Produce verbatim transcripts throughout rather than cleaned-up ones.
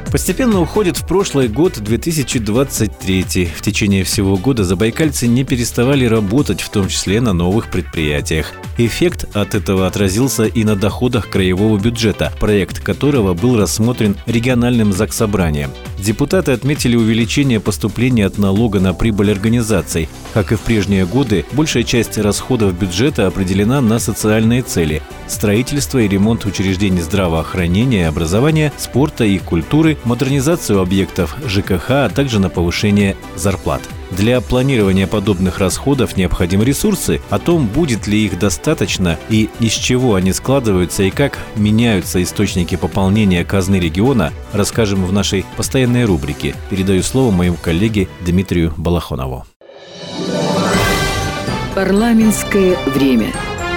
Постепенно уходит в прошлый год две тысячи двадцать третий. В течение всего года забайкальцы не переставали работать, в том числе на новых предприятиях. Эффект от этого отразился и на доходах краевого бюджета, проект которого был рассмотрен региональным заксобранием. Депутаты отметили увеличение поступлений от налога на прибыль организаций. Как и в прежние годы, большая часть расходов бюджета определена на социальные цели – строительство и ремонт учреждений здравоохранения, образования, спорта и культуры, модернизацию объектов ЖКХ, а также на повышение зарплат. Для планирования подобных расходов необходимы ресурсы. О том, будет ли их достаточно и из чего они складываются и как меняются источники пополнения казны региона, расскажем в нашей постоянной рубрике. Передаю слово моему коллеге Дмитрию Балахонову. Парламентское время.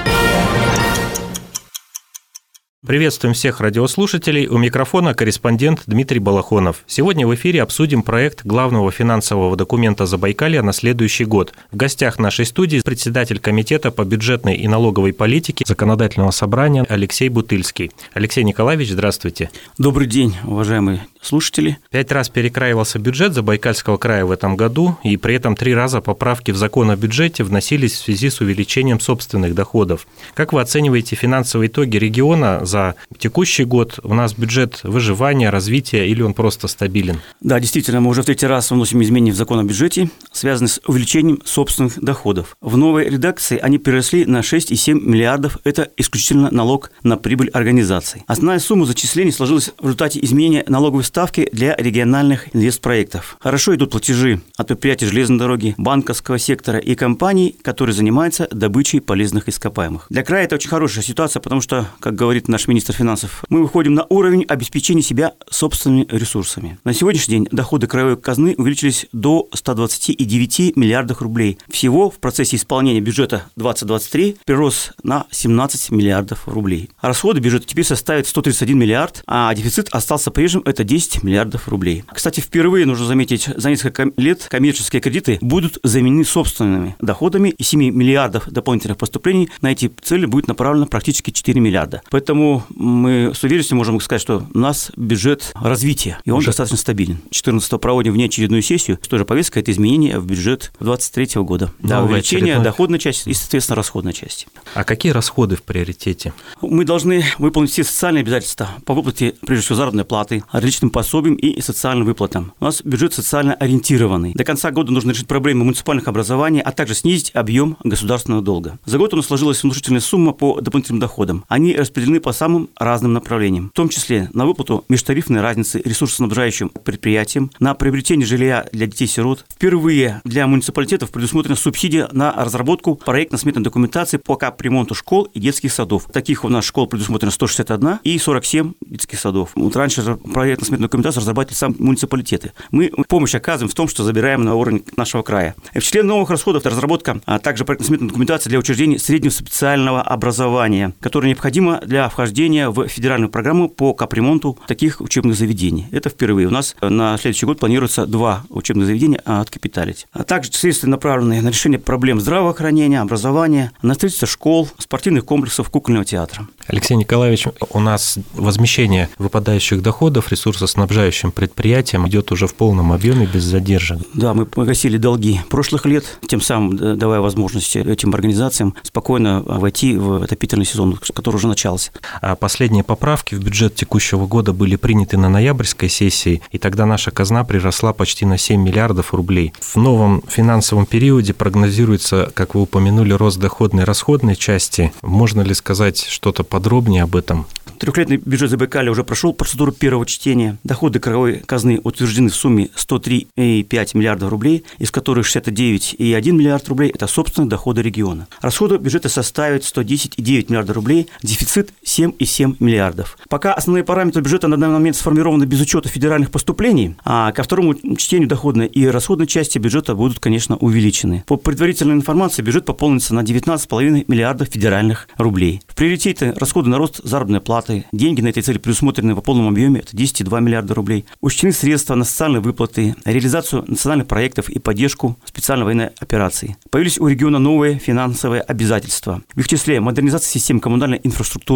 Приветствуем всех радиослушателей. У микрофона корреспондент Дмитрий Балахонов. Сегодня в эфире обсудим проект главного финансового документа Забайкалья на следующий год. В гостях нашей студии председатель Комитета по бюджетной и налоговой политике Законодательного собрания Алексей Бутыльский. Алексей Николаевич, здравствуйте. Добрый день, уважаемые слушатели. Пять раз перекраивался бюджет Забайкальского края в этом году, и при этом три раза поправки в закон о бюджете вносились в связи с увеличением собственных доходов. Как вы оцениваете финансовые итоги региона за текущий год? У нас бюджет выживания, развития или он просто стабилен? Да, действительно, мы уже в третий раз вносим изменения в закон о бюджете, связанные с увеличением собственных доходов. В новой редакции они переросли на шесть целых семь десятых миллиардов. Это исключительно налог на прибыль организаций. Основная сумма зачислений сложилась в результате изменения налоговой ставки для региональных инвестпроектов. Хорошо идут платежи от предприятий железной дороги, банковского сектора и компаний, которые занимаются добычей полезных ископаемых. Для края это очень хорошая ситуация, потому что, как говорит наш министр финансов, мы выходим на уровень обеспечения себя собственными ресурсами. На сегодняшний день доходы краевой казны увеличились до ста двадцати девяти миллиардов рублей. Всего в процессе исполнения бюджета двадцать двадцать три прирос на семнадцать миллиардов рублей. Расходы бюджета теперь составят сто тридцать один миллиард, а дефицит остался прежним, это десять миллиардов рублей. Кстати, впервые, нужно заметить, за несколько лет коммерческие кредиты будут заменены собственными доходами, и семь миллиардов дополнительных поступлений на эти цели будет направлено практически четыре миллиарда. Поэтому мы с уверенностью можем сказать, что у нас бюджет развития, и он Уже... достаточно стабилен. четырнадцатого проводим внеочередную сессию, тоже повестка – это изменение в бюджет двадцать третьего года. Да, увеличение очередной... доходной части и, соответственно, расходной части. А какие расходы в приоритете? Мы должны выполнить все социальные обязательства по выплате, прежде всего, заработной платы, различным пособиям и социальным выплатам. У нас бюджет социально ориентированный. До конца года нужно решить проблемы муниципальных образований, а также снизить объем государственного долга. За год у нас сложилась внушительная сумма по дополнительным доходам. Они распределены по самым разным направлениям, в том числе на выплату межтарифной разницы ресурсоснабжающим предприятиям, на приобретение жилья для детей-сирот. Впервые для муниципалитетов предусмотрена субсидия на разработку проектно-сметной документации по капремонту школ и детских садов. Таких у нас школ предусмотрено сто шестьдесят один и сорок семь детских садов. Вот раньше проектно-сметную документацию разрабатывали сами муниципалитеты. Мы помощь оказываем в том, что забираем на уровень нашего края. В числе новых расходов это разработка, а также проектно-сметной документации для учреждений среднего специального образования, которая необходима для вхождения в федеральную программу по капремонту таких учебных заведений. Это впервые. У нас на следующий год планируется два учебных заведения откапиталить. А также средства, направленные на решение проблем здравоохранения, образования, на строительство школ, спортивных комплексов, кукольного театра. Алексей Николаевич, у нас возмещение выпадающих доходов ресурсоснабжающим предприятиям идет уже в полном объеме, без задержек. Да, мы погасили долги прошлых лет, тем самым давая возможность этим организациям спокойно войти в отопительный сезон, который уже начался. А последние поправки в бюджет текущего года были приняты на ноябрьской сессии, и тогда наша казна приросла почти на семь миллиардов рублей. В новом финансовом периоде прогнозируется, как вы упомянули, рост доходной и расходной части. Можно ли сказать что-то подробнее об этом? Трехлетний бюджет Забайкалья уже прошел процедуру первого чтения. Доходы краевой казны утверждены в сумме сто три целых пять десятых миллиардов рублей, из которых шестьдесят девять целых один миллиард рублей – это собственные доходы региона. Расходы бюджета составят сто десять целых девять десятых миллиарда рублей, дефицит семь целых семь десятых миллиардов. Пока основные параметры бюджета на данный момент сформированы без учета федеральных поступлений, а ко второму чтению доходной и расходной части бюджета будут, конечно, увеличены. По предварительной информации, бюджет пополнится на девятнадцать целых пять десятых миллиардов федеральных рублей. В приоритете расходы на рост заработной платы. Деньги на этой цели предусмотрены в полном объеме, это десять целых два миллиарда рублей. Учтены средства на социальные выплаты, реализацию национальных проектов и поддержку специальной военной операции. Появились у региона новые финансовые обязательства. В их числе модернизация систем коммунальной инфраструктуры, обеспечение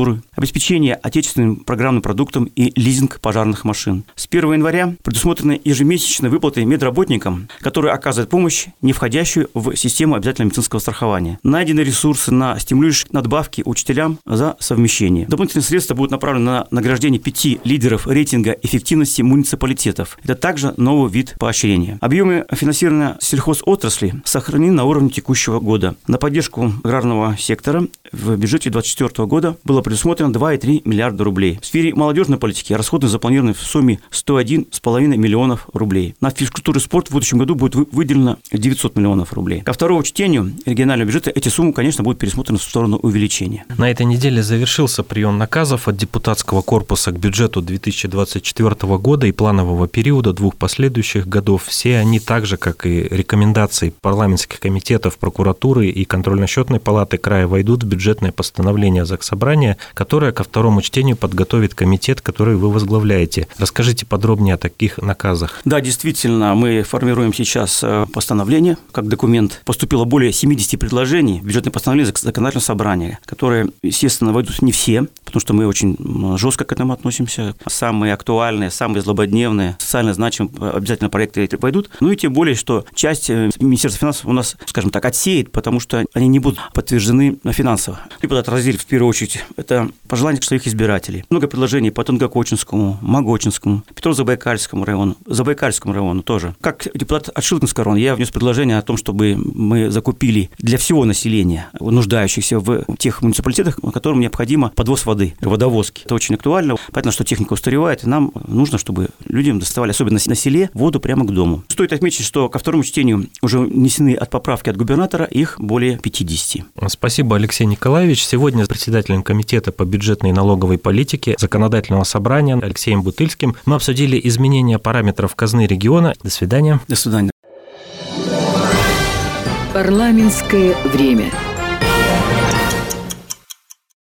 обеспечение отечественным программным продуктом и лизинг пожарных машин. С первого января предусмотрены ежемесячные выплаты медработникам, которые оказывают помощь, не входящую в систему обязательного медицинского страхования. Найдены ресурсы на стимулирующие надбавки учителям за совмещение. Дополнительные средства будут направлены на награждение пяти лидеров рейтинга эффективности муниципалитетов. Это также новый вид поощрения. Объемы финансирования сельхозотрасли сохранены на уровне текущего года. На поддержку аграрного сектора в бюджете две тысячи двадцать четвёртого года было предусмотрено два и три миллиарда рублей. В сфере молодежной политики расходы запланированы в сумме сто один и пять миллионов рублей. На физкультуру и спорт в будущем году будет выделено девятьсот миллионов рублей. Ко второму чтению регионального бюджета эти суммы, конечно, будут пересмотрены в сторону увеличения. На этой неделе завершился прием наказов от депутатского корпуса к бюджету две тысячи двадцать четвёртого года и планового периода двух последующих годов. Все они, так же, как и рекомендации парламентских комитетов, прокуратуры и контрольно-счетной палаты края, войдут в бюджетное постановление Заксобрания, которое ко второму чтению подготовит комитет, который вы возглавляете. Расскажите подробнее о таких наказах. Да, действительно, мы формируем сейчас постановление. Как документ поступило более семидесяти предложений в бюджетное постановление законодательного собрания, которые, естественно, войдут не все, потому что мы очень жестко к этому относимся. Самые актуальные, самые злободневные, социально значимые обязательно проекты войдут. Ну и тем более, что часть Министерства финансов у нас, скажем так, отсеет, потому что они не будут подтверждены финансово. Либо отразили, в первую очередь, это пожелания своих избирателей. Много предложений по Тунгокочинскому, Могочинскому, Петрово-Забайкальскому району, Забайкальскому району тоже. Как депутат от Шилкинского района я внес предложение о том, чтобы мы закупили для всего населения, нуждающихся в тех муниципалитетах, которым необходимо подвоз воды, водовозки. Это очень актуально. Понятно, что техника устаревает, и нам нужно, чтобы людям доставали, особенно на селе, воду прямо к дому. Стоит отметить, что ко второму чтению уже внесены от поправки от губернатора, их более пятидесяти. Спасибо, Алексей Николаевич. Сегодня с председателем комитета по бюджетной и налоговой политике Законодательного собрания Алексеем Бутыльским мы обсудили изменения параметров казны региона. До свидания. До свидания. Парламентское время.